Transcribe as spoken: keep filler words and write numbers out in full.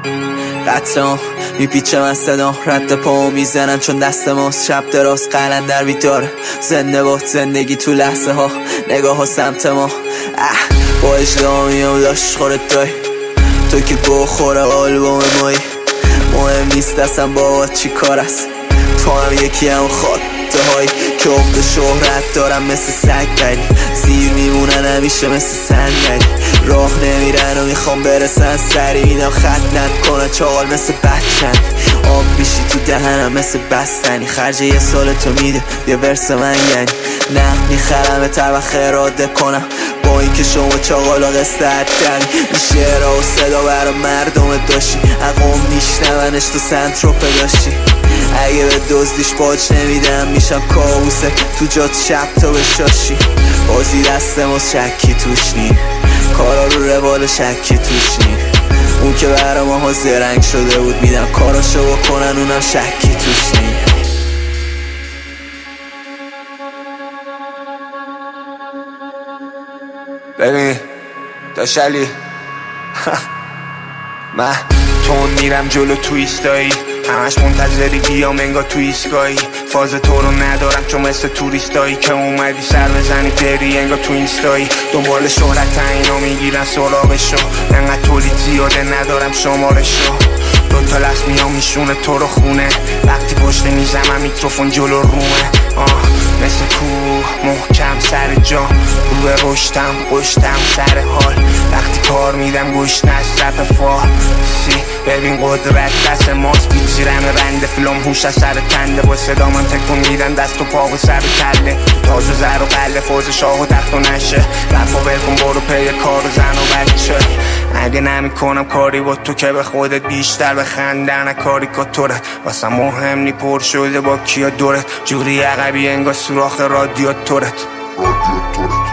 قطرم میپیچم از صدا رد پامو میزنم چون دست ماست شب دراز قلندر بیداره زنده باد زندگی تو لحظه ها نگاه ها سمت ما اه با اجدها میام لاش خورت دای تو که گو خوره آلبوم مایی مهم نیست اصلا با چی کار است تو هم یکی هم خاطه هایی که اخت شهرت دارم مثل سگ بری زیر میمونن همیشه مثل سنگری راه نمیرن و میخوام برسن سری میدم خط نکنه چاقال مثل بچن آب بیشی تو دهنم مثل بستنی خرج یه سال تو میده یه ورس من یعنی نقد میخرم تر و خراده کنم با این که شما چاقالا قصد دنی این شعرها و صدا برا مردم داشتی اقوام میشنونش تو سنتروپه داشتی اگه به دزدیش باج نمیدم میشم کابوسه تو جات شب تا بشاشی بازی دست ما شکی توش نی کارا رو روال شکی توش نی اون که برا ماها زرنگ شده بود میدم کاراشو بکنن اونم شکی توش نی ببین داشلی من تون میرم جلو تویستایی همش منتظری بیام انگار تو ایستگاهی فاز تو رو ندارم چون مثل توریستایی که اومدی سر بزنی بری انگار تو اینستایی دنبال شهرت اینا میگیرن سراغشو انقدر تولید زیاده ندارم شمارشو دوتا لخت میام میشونه تو رو خونه وقتی پشت میزم میکروفون جلو رومه آه مثل کوه محکم سر جا رو به رشتم قشتم سر حال وقتی کار میدم گوش نصرف فارسی ببین قدرت دست ماست بیچیرم رنده فیلم هوش از سر تنده با صدا من تکون میدن دست و پا و سر و کله تو تاج و زر و قله فوز شاه و تخت و نشه رفا بلکن برو پی کار و زن و بچه اگه نمی کنم کاری با تو که به خودت بیشتر بخندن کاری کتورت واسه مهم نی پر شده با کیا دورت جوری عقبی انگار سوراخ رادیاتورت رادیاتورت